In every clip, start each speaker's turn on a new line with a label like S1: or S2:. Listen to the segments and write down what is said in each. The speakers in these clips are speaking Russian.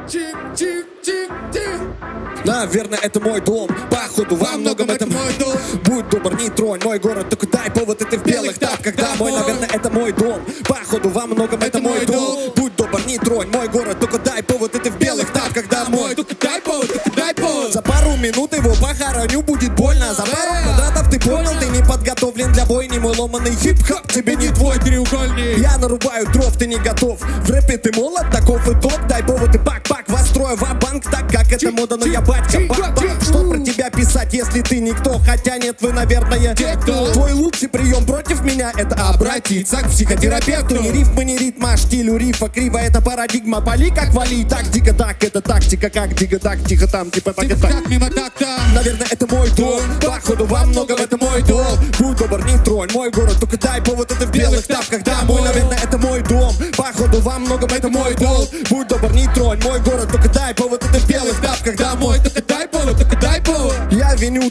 S1: Наверное, это мой дом. Походу, во многом это мой дом. Будь добр, не тронь мой город, только дай повод, и ты в белых тапках домой. Наверное, это мой дом. Походу, во многом это мой дом. Будь добр, не тронь мой город, только дай повод, и ты в белых тапках домой.
S2: Только дай повод, только дай повод.
S1: За пару минут его похороню, будет больно. За пару квадратов ты понял, ты не подготовлен для бойни. Мой ломаный хип-хоп тебе не твой
S2: треугольник.
S1: Я нарубаю дров, ты не готов. В рэпе ты молод, таков и топ. Дай повод и бак-бак, вострою ва-банк. Так как это мода, но я батька. Бак-бак, что про тебя писать, если ты никто? Хотя нет, вы, наверное, твой лучший прием против меня — это обратиться к психотерапевту. Не рифмы, не ритм, а штилю рифа криво. Это парадигма, пали как вали. Тактика так, это тактика как дига так. Тихо там, типа так и так.
S2: Мимо так-то.
S1: Наверное, это мой дом. Походу, во многом это мой дом. Будь добр, не тронь мой город, только дай повод, это в белых тапках домой. Наверное, это мой дом. Походу, во многом это мой дом. Будь добр, не тронь мой город, только дай повод, это в белых тапках домой.
S2: Только дай повод, только дай повод.
S1: Я виню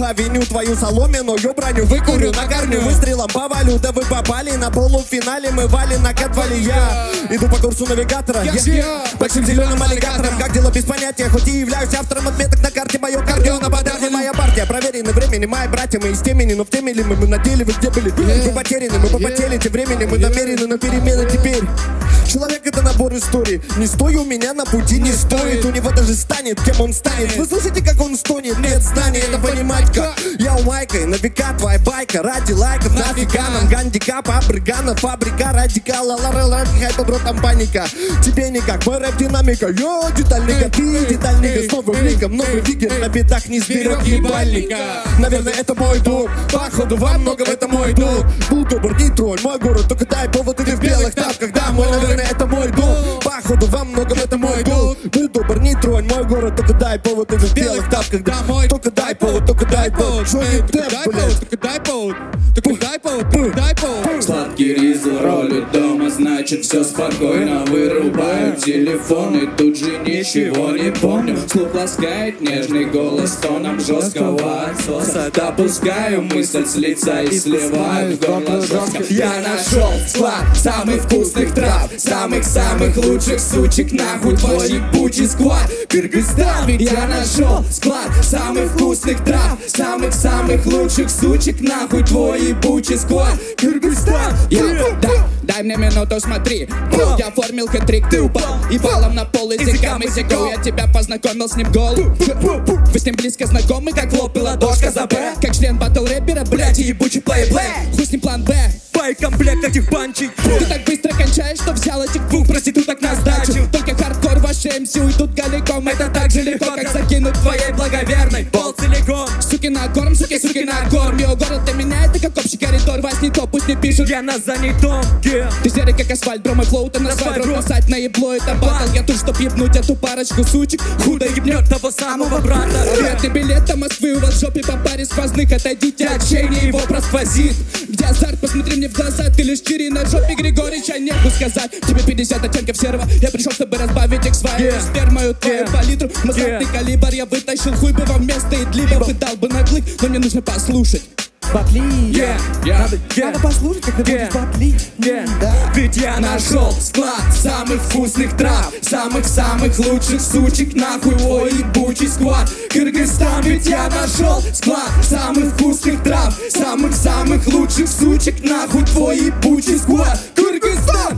S1: твою соломенную броню. Выкурю на корню, выстрелом повалю. Да вы попали на полуфинале, мы вали на катвали. Я иду по курсу навигатора, я большим зеленым аллигатором. Как дела без понятия, хоть и являюсь автором отметок на карте. Мое кардио на бадарне, моя партия. Проверены времени, мои братья, мы из темени. Но в теме ли мы на деле, вы где были? Мы потеряны, мы попотели тем временем. Мы намерены на перемены теперь. Человек — это набор историй. Не стой у меня на пути, не стоит. У него даже станет, кем он станет. Вы слышите, как он стонет? Нет знаний, это понимать как. Я у Майка, и на века твоя байка. Ради лайков, нафига нам гандикап, абригана, фабрика, радикала, хай, добро, там паника. Тебе никак, мой рэп динамика. Йо, детальника, ты детальника. С новым ликом, новый вигер на бедах не сберег ебальника. Наверное, это мой дом. Походу, во многом это мой дом. Будь добр, не тронь мой город, только дай повод, и ты в белых тапках домой. Наверное, это мой дом. Походу, во многом это мой дом. Будь добр, не тронь мой город, только дай повод, и ты в белых тапках домой. Только дай повод, только дай повод. Что не темп, блядь?
S2: Только дай повод, только дай повод, только дай повод.
S3: Сладкий ризл ролит дома, значит все спокойно. Вырубаю телефон и тут же ничего не помню. Слух ласкает нежный голос тоном жесткого отсоса. Допускаю мысль с лица и сливаю в горло жестко. Я нашел склад самых вкусных трав, самых-самых лучших сучек. Нахуй твой ебучий сквад, Кыргызстан. Ведь я нашел склад самых вкусных трав, самых-самых лучших сучек. Нахуй твой ебучий сквад, Кыргызстан. Дай мне минуту, смотри. Я оформил хэт-трик, ты упал и балом на пол языком изекал. Я тебя познакомил с ним гол. Вы с ним близко знакомы, как лоб и ладошка за Б. Как член батл рэпера, блядь, и ебучий плей-плей. Хуй с ним план Б.
S1: Комплект этих банчей.
S3: Ты так быстро кончаешь, что взял этих двух проституток на сдачу. Только хардкор ваши МС уйдут голиком. Это так же легко, как закинуть твоей благоверной пол целиком. Суки на корм, суки на корм. Его город для меня это как общий коридор. Вас не то, пусть не пишут, я на занятом. Ты серый как асфальт, бро, мой флоу, ты назвать. Рот насать на ебло, это батл. Я тут, чтоб ебнуть эту парочку сучек. Худо ебнет того самого брата. Ответный билет до Москвы, у вас в жопе по паре сквозных. Отойдите от чейни, его просквозит. Где азарт, посмотри мне в глаза. Ты лишь чири на жопе, Григорич, а нехуй сказать. Тебе 50 оттенков серого. Я пришел, чтобы разбавить их свою спермою, твою палитру. Мазатный калибр, я вытащил хуй бы вам вместо идлиба. Выдал бы на клык, но мне нужно послушать.
S1: Батли,
S3: надо послушать, как ты будешь батли. Ведь я нашел склад самых вкусных трав, самых-самых лучших сучек. Нахуй ой ебучий сквад, Кыргызстан. Ведь я нашел склад самых вкусных трав, самых-самых лучших сучек. Нахуй твой ебучий сквад, Кыргызстан.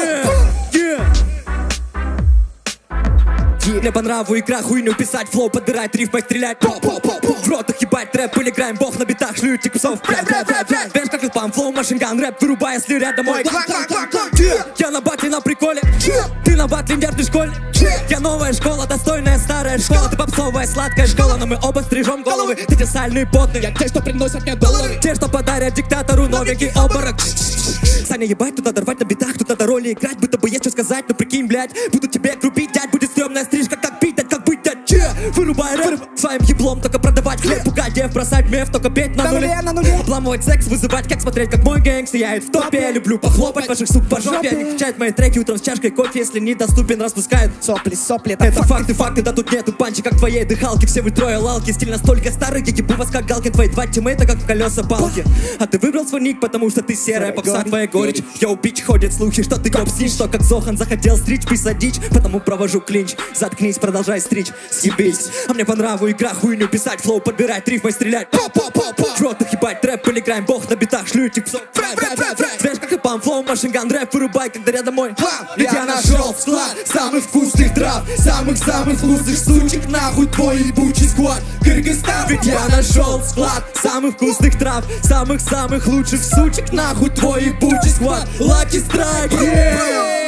S1: Мне по нраву игра, хуйню писать, флоу подбирать, рифмой стрелять. В ротах ебать трэп, или играем, бог на битах, шлют тикусов. Бэш как пам, флоу, машинган, рэп, вырубай, если рядом мой. Я на батле на приколе, ты на батле нервный школьник. Я новая школа, достойная старая школа. Ты попсовая сладкая школа, но мы оба стрижем головы. Ты те сальные потные,
S3: я те, что приносят мне доллары.
S1: Те, что подарят диктатору новенький обморок. Саня ебать, тут надо рвать на битах, тут надо роли играть. Будто бы есть что сказать, но прикинь, блядь, буду тебе грубить, дядь, будет стрёмная стрижка, как пить, дать, как быть, дядь. Вырубай рэп своим еблом, только продавать хлеб. Пугать дев, бросать меф, только петь на нуле. Обламывать секс, вызывать, как смотреть, как мой гэнг сияет в топе. Я люблю похлопать ваших сук по жопе. Они качают мои треки утром с чашкой кофе. Если недоступен, распускают сопли. Это факты, да тут нету панчи, как в твоей дыхалке. Все вы трое лалки, стиль настолько старый, я ебу вас как Галкин. Твои два тиммейта, как в колеса палки. А ты выбрал свой ник, потому что ты серая попса, твоя горечь. Йоу, бич, ходят слухи, что ты коп-снич, что как Зохан захотел стричь, присадить, потому провожу клинч. Заткнись, продолжай стричь, съебись. А мне по нраву игра, хуйню писать, флоу подбирать, рифмой стрелять. В ротах ебать, трэп, полиграем, бог на битах, шлю этих псов. Знаешь, как и пам, флоу, машинган, рэп, вырубай, когда рядом мой. Ведь я нашел склад самых вкусных трав, самых-самых вкусных сучек, нахуй твой ебучий сквад. Кыргызстан, ведь я нашел склад самых вкусных трав, самых-самых лучших сучек, нахуй твой ебучий сквад. Lucky Strike,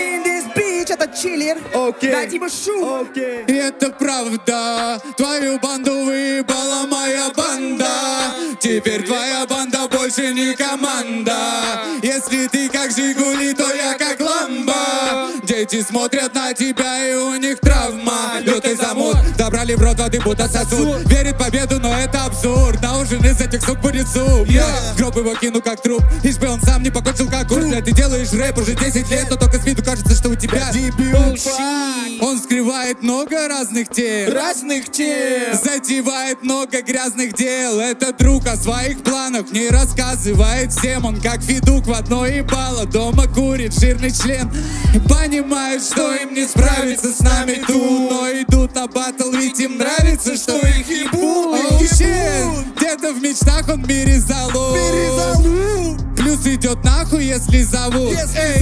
S4: это чиллер, дайте ему шум.
S2: И это правда, твою банду выебала моя банда. Теперь твоя банда больше не команда. Если ты как Жигули, то я как Ламбо. Дети смотрят на тебя и у них травма. Лютый замут, добрали в рот воды, будто сосуд. Верит в победу, но это абсурд. На ужин из этих сук будет суп. В гроб его кину как труп. Лишь бы он сам не покончил как курс. Ты делаешь рэп уже 10 лет, но только с виду кажется, что у тебя он скрывает много разных тем, затевает много грязных дел. Это друг о своих планах не рассказывает всем. Он как федук в одно ебало, дома курит жирный член. И понимает, что им не справиться с нами тут, но идут на батл, ведь им нравится, что их ебут. Где-то в мечтах он мире залу. Плюс идет нахуй, если зовут.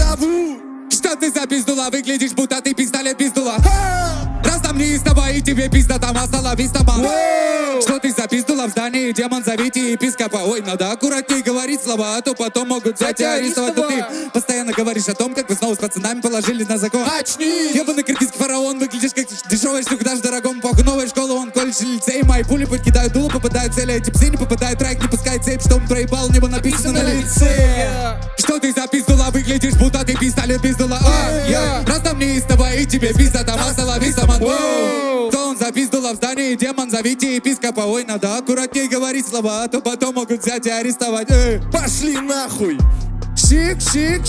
S2: Что ты за пиздула? Выглядишь, будто ты пистолет пиздула. Раз там не из тобой, и тебе пизда там осталась тома. Что ты за пиздула в здании? Демон, зовите епископа. Ой, надо аккуратней говорить слова, а то потом могут взять и арестовать. Но ты постоянно говоришь о том, как вы снова с пацанами положили на закон. Очнись! Ебаный киргизский фараон, выглядишь как дешевая шлюха, даже дорогому похуй. Новая школа, он колледж, лицей. Мои пули подкидают дуло, попадают в цели. Эти псы не попадают в трек, не пускай цепь, что он проебал, у него написано на лице. Что ты за пиздула? Выглядишь, будто ты пистолет пиздула. Раз там не из тобой, и тебе пизда там осталась тома. Кто он за пиздула в здании? Демон, зовите епископа. Ой, надо аккуратней говорить слова, а то потом могут взять и арестовать.
S1: Пошли нахуй.
S2: Шик.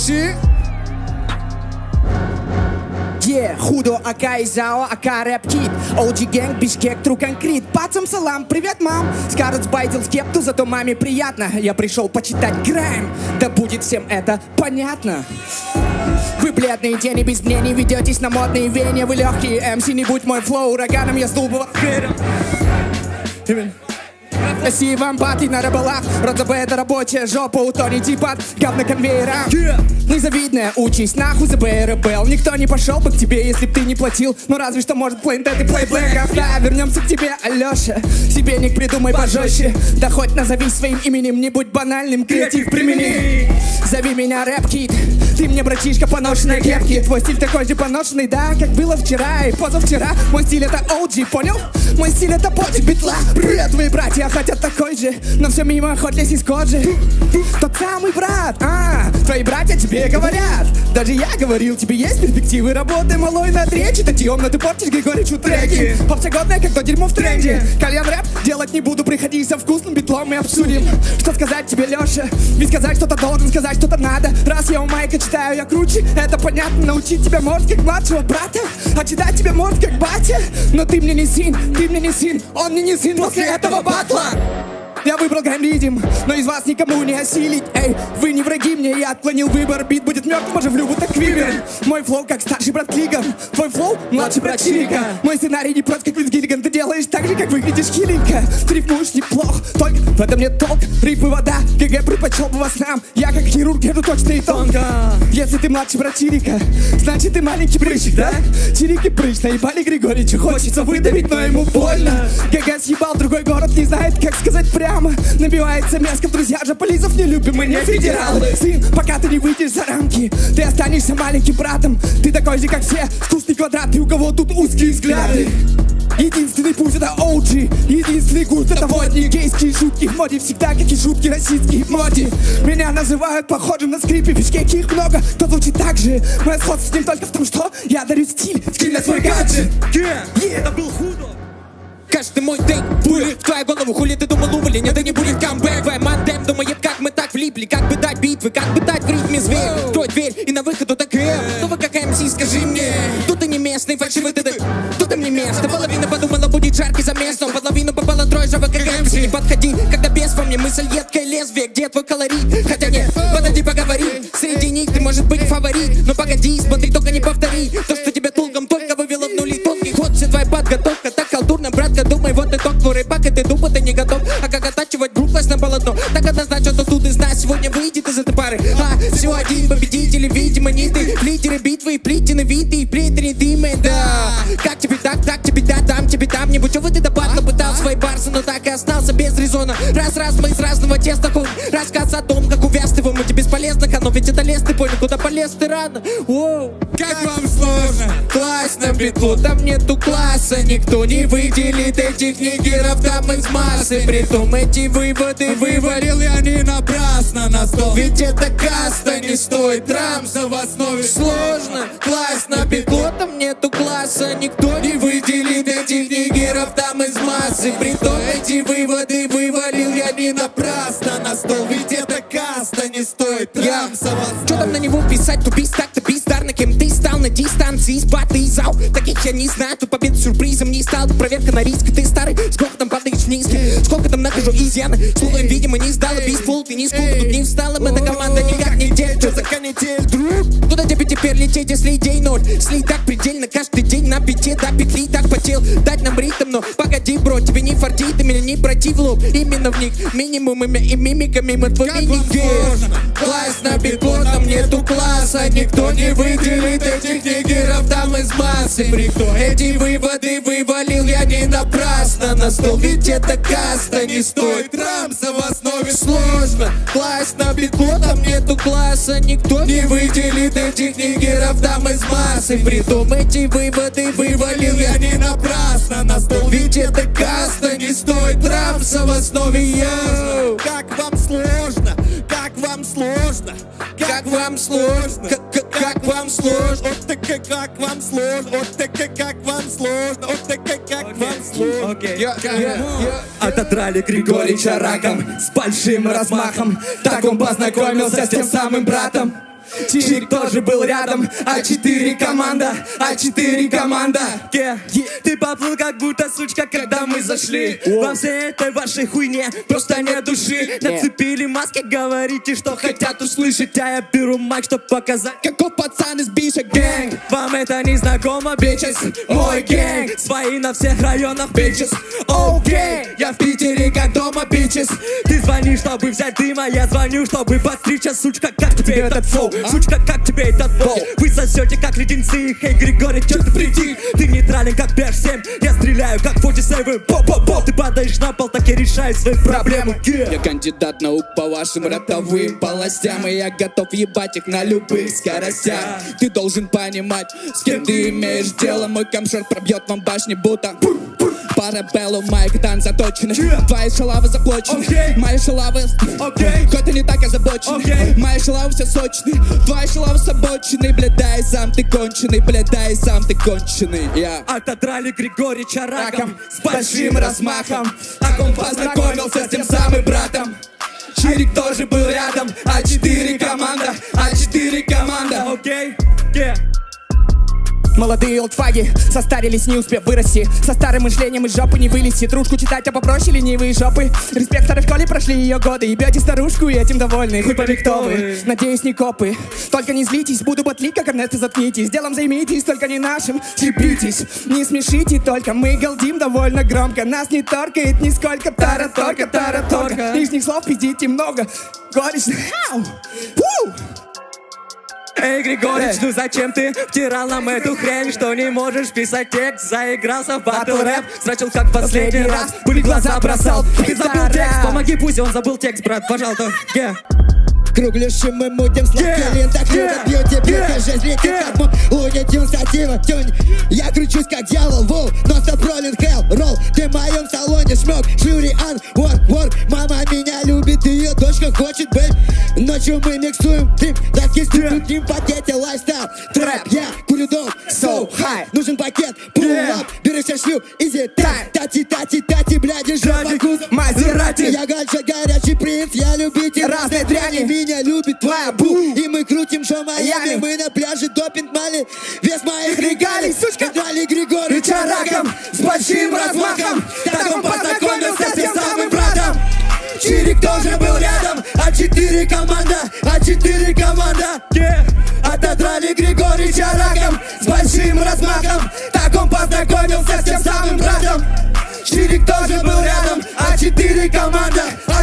S4: Худо, Ака и Зао, Ака рэп кит. OG гэнг, Бишкек, тру конкрет. Пацам салам, привет, мам. Скажет сбайтил скепту, зато маме приятно. Я пришел почитать грайм, да будет всем это понятно. Вы бледные тени без мнений, ведетесь на модные веяния. Вы легкие МС, не будь мой флоу ураганом, я сдул бы Россия вам баты на рыбалах. РОДЗБ это рабочая жопа, у Тони типа говно конвейера. Незавидная участь, нахуй ЗБРБЛ. Никто не пошел бы к тебе, если б ты не платил. Ну разве что может плейнтед и плейблэк. Да, вернемся к тебе, Алеша. Себе ник придумай пожестче. Да хоть назови своим именем, не будь банальным, креатив примени. Зови меня рэп-кит. Ты мне, братишка, поношенной кепки. Твой стиль такой же поношенный, да, как было вчера и позавчера. Мой стиль это OG, понял? Мой стиль это поти битла. Привет, твои братья хотят такой же, но все мимо хотлес из коджи. Тот самый брат, твои братья тебе говорят. Даже я говорил, тебе есть перспективы работы малой над речи. Татьемно ты портишь Григоричу треки. Попса годная, как то дерьмо в тренде. Кальян рэп делать не буду, приходи со вкусным битлом и обсудим. Что сказать тебе, Леша? Ведь сказать что-то должен, сказать что-то надо. Раз я у Майка читаю, я круче, это понятно. Научить тебя может как младшего брата, а читать тебя может как батя. Но ты мне не сын, он мне не сын после этого батла. Я выбрал грайм-ридим, но из вас никому не осилить. Эй, вы не враги мне, я отклонил выбор. Бит будет мертв, может в любу так квивер. Мой флоу как старший брат Клиган, твой флоу младший брат Чирика. Мой сценарий не прост, как Винс Гиллиган. Ты делаешь так же, как выглядишь хиленько. Ты рифмуешь неплохо, только в этом нет толк. Рифмы вода, ГГ предпочел бы вас нам. Я как хирург держу точно и тонко. Если ты младший брат Чирика, значит ты маленький прыщик, да? Чирики прыщ, наебали Григоричу. Хочется выдавить, но ему больно. ГГ съебал другой город, не знает, как сказать прямо. Набивается мяско, друзья же полизов не любим, мы не федералы. Сын, пока ты не выйдешь за рамки, ты останешься маленьким братом. Ты такой же, как все, вкусный квадрат, и у кого тут узкие взгляды. Единственный путь это OG, единственный курс это водник. Гейские шутки в моде всегда, как и шутки российские в моде. Меня называют похожим на скрипевички, каких много, кто звучит так же. Мое сходство с ним только в том, что я дарю стиль на свой гаджет. Это был худо.
S5: Каждый мой тейк пули в твою голову, хули ты думал ували, нет, да не будет камбэк. Твоя мандем думает, как мы так влипли, как бы дать битвы, как бы дать в ритме зверь. Открой дверь и на выходу так ну вы как МС, скажи мне. Тут ты не местный, фальшивый ты, тут им не место. Половина подумала, будет жаркий замес, но половину попала трое жабы, как МС. Не подходи, когда без во мне мысль едкое лезвие, где твой колорит? Хотя нет, подойди поговори, среди них ты может быть фаворит. Но погоди, смотри, только не повтори то, что тебя толком только вывело в нули. Тонкий ход, вся твоя подготовка, так халтурно, братка, думай, вот итог твой рэпак, и ты тупо, ты не готов. А как оттачивать грубость на полотно, так однозначно, что тут из нас сегодня выйдет из этой пары. Всего один победитель, видимо, не ты. Лидеры битвы и плитины виды, и плитеры дымы, да. Как тебе так тебе да, там тебе там. Не будь вы ты добавно пытал свои барсы, но так и остался без резона. Раз мы из разного теста хуй. Рассказ о том, как увяз ты в омуте бесполезно, но ведь это лес, ты понял, куда полез ты рано. Воу.
S2: Как вам сложно?
S5: Классно, битлу, там нету класса, никто не выделит этих нигеров там из массы. Притом эти выводы
S2: Вывалил я не напрасно на стол.
S5: ведь это каста не стоит рамса в основе. Сложно, классно, битлу, там нету класса, никто не выделит этих нигеров там из массы. Притом эти выводы вывалил я не напрасно на стол, ведь это каста не стоит рамса в основе. Чё там на него писать, тупись, так-то бездарно, кем ты стал на дистанции, спаты и зал. Таких я не знаю, тут победа сюрпризом не стал. Проверка на риск, ты старый, сколько там падаешь вниз, сколько там нахожу изъяны. Слухаем, видимо, не сдала, бейсбол, ты не сколько тут не встала. Эта команда никак не делит, что за канитель, друг? Куда тебе теперь лететь, если идей ноль? Слить так предельно, каждый день на пяте до петли так потел. Дать нам ритм, но погоди, бро, тебе не фартит, и меня не пройти в лоб. Именно в них минимумами и мимиками мы твой мини-гейм. Классно, битло, там нету класса, никто не выделит этих нигеров там из массы. Притом эти выводы вывалил я не напрасно на стол, ведь это каста не стоит рамса в основе. Сложно, классно, битло, там нету класса, никто не выделит этих нигеров там из массы. Притом эти выводы вывалил я не напрасно на стол, ведь это каста не стоит рамса в основе. Йоу.
S1: Как вам сложно? Как вам сложно?
S5: Как вам сложно? Как вам сложно?
S1: Вот так как вам сложно? Вот так как вам сложно? Вот так как вам сложно?
S4: Отодрали Григорича раком с большим размахом. Так он познакомился с тем самым братом. Чирик тоже был рядом, А4 команда, А4 команда. Ты поплыл как будто сучка, когда мы зашли. Во всей этой вашей хуйне просто нет души. Нацепили маски, говорите, что хотят услышать. А я беру майк, чтоб показать, каков пацан из биша гэнг. Вам это не знакомо, бичес? Мой гэнг, свои на всех районах, бичес. Окей, я в Питере как дома, бичес. Ты звонишь, чтобы взять дыма, я звоню, чтобы подстричься. Сучка, как тебе этот флоу? Сучка, как тебе этот бол? Вы сосете, как леденцы. Хей, Григорий, чё ты прийти? Ты нейтрален, как BH7. Я стреляю, как 47. Поп-поп-поп. Ты падаешь на пол, так я решаю свои проблемы.
S3: Я кандидат наук по вашим ротовым полостям, и я готов ебать их на любых скоростях. Ты должен понимать, с кем ты имеешь дело. Мой камшер пробьет вам башни, будто парабеллум, мои катан заточены. Твои шалавы заплачены, мои шалавы хоть и не так озабочены. Мои шалавы все сочные, твои шалавы с обочины. Блядай, сам ты конченый, блядай, сам ты конченый.
S4: Отодрали Григорича раком с большим размахом. Так он познакомился с тем самым братом. Чирик тоже был рядом, А4 команда, А4 команда. Окей, Молодые олдфаги состарились, не успев вырасти. Со старым мышлением из жопы не вылезти. Трушку читать, а попроще ленивые жопы. Респект старой школе, прошли ее годы. Ебете старушку и этим довольны. Хуй побег кто вы, надеюсь, не копы. Только не злитесь, буду ботлить, как Эрнесто, заткнитесь. Делом займитесь, только не нашим, слепитесь. Не смешите только, мы галдим довольно громко. Нас не торкает нисколько, тараторка, тараторка. Лишних слов пиздите много. Горечь, Эй, Григорич, ну зачем ты втирал нам эту хрень, что не можешь писать текст? Заигрался в батл рэп, срачил как последний раз, пули глаза бросал. Ты забыл текст, помоги, пусть он забыл текст, брат, пожалуйста.
S1: Кругляши мы мутим с колен, так не добью тебе, даже зрите как мы унитим сатива, тюнь. Я кручусь как дьявол, воу, но стоп роллинг хелл. в моем салоне шмёк, Шуриан, вор, мама меня любит, ее дочка хочет быть. Ночью мы миксуем дым, так есть не в пакете, лайфстайл, трэп, я курю дом, so high, нужен пакет, pull up, берешь шлю, изи, тати, бляди, жопа, кузов, Мазерати. Я гальча, горячий принц, я любитель разной дряни, меня любит твоя бу, и мы крутим шоу Майами, мы на пляже допинг мали, вес моих регалий, сучка, Драли Григорий Чараком, с большим размахом, так он познакомился с тем самым братом. Чирик тоже был рядом, А4 команда, отодрали Григорий Чараком, с большим размахом, так он познакомился с тем самым братом. Чирик тоже был рядом, А4 команда,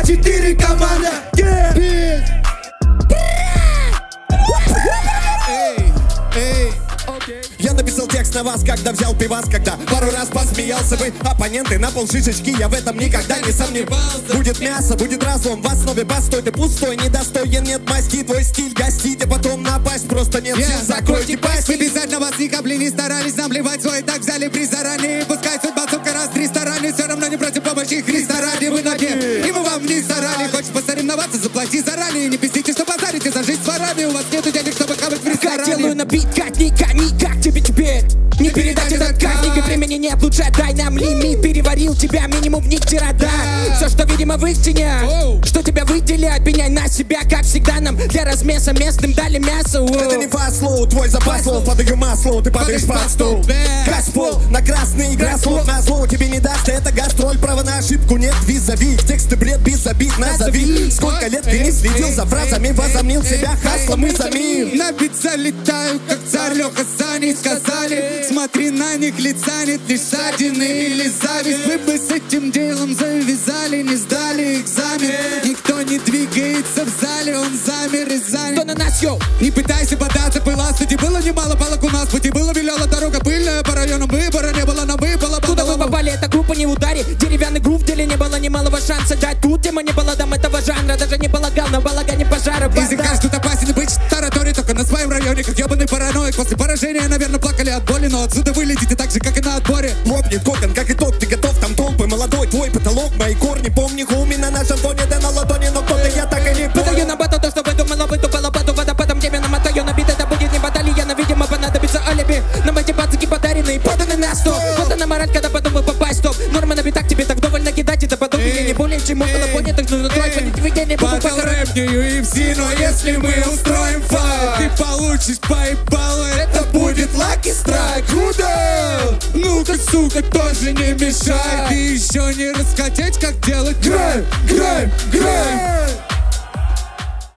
S1: Я написал текст на вас, когда взял пивас, когда пару раз посмеялся вы, оппоненты на полшишечки, я в этом никогда не сомневался. Будет мясо, будет разлом, в основе бастой, ты пустой, недостоин, нет масти, твой стиль гостить, а потом напасть, просто нет сил, закройте пасть.
S2: Мы специально вас не капли не старались, нам плевать свой, так взяли приз заранее, пускай судьба, сука, раз 300 ранее, все равно не против помощи Христа ради, вы на дне, и мы вам не старали, хочешь посоревноваться, заплати заранее, не пиздите, что базарите за жизнь с ворами, у вас нету денег, чтобы хавать в ресторане.
S4: Я делаю на бит, как никак тебе теперь не передать этот кайф, времени нет, лучше дай нам лимит. Переварил тебя минимум в них вчера, да. Все, что видимо в их тенях, что тебя выделяет, пеняй на себя, как всегда нам для размеса местным дали мясо.
S1: Это не фаст-слоу, твой запас слов, подаю масло, ты падаешь под стол. Каспол, на красный игра слов, на зло тебе не даст, это гастроль, право на ошибку нет, визави, тексты бред, без обид, назови. Сколько лет ты не следил за фразами, возомнил себя хаслом и за мир.
S2: На бит залетаю, как царь Леха Сани сказали, смотри на них, лица нет лишь ссадины или зависть. Вы бы с этим делом завязали, не сдали экзамен. Никто не двигается в зале, он замер и занят.
S4: Кто на нас, йоу?
S2: Не пытайся податься, пыла, сути было немало палок у нас, пути было виляла дорога пыльная, по районам выбора не было, нам выпало.
S4: Куда вы попали, эта группа не в ударе, деревянный грув в деле не было немалого шанса дать. Тут тема не была дам этого жанра, даже не полагал на балагане пожара.
S2: Языка что-то опасен быть в тараторе, только на своем районе, как ебаный параноик. После поражения, наверное, плакали от боли, но отсюда вылетите так же, как и на отборе.
S1: Лопнет кокон, как итог, ты готов, там толпы, молодой твой потолок, мои корни, помни, хуми на нашем фоне, да на ладони, но кто-то я так и не понял.
S4: Подаю на батл то, что выдумала, вытупала паду, водопадом тебе намотаю на бит, это будет не баталья, но, видимо, понадобится алиби. Нам эти пацаки подарены, поданы на стол, вот она мораль, когда подумал попасть, стоп. Норма на битах, тебе так вдоволь накидать, это подобие не более чем около понятых, нужно трой, понять, я не буду покорять.
S2: UFC, но если мы устроим файт, ты получишь поебало, это будет Lucky Strike. Куда? Ну-ка, сука, тоже не мешай. Ты еще не раскатеть, как делать грайм.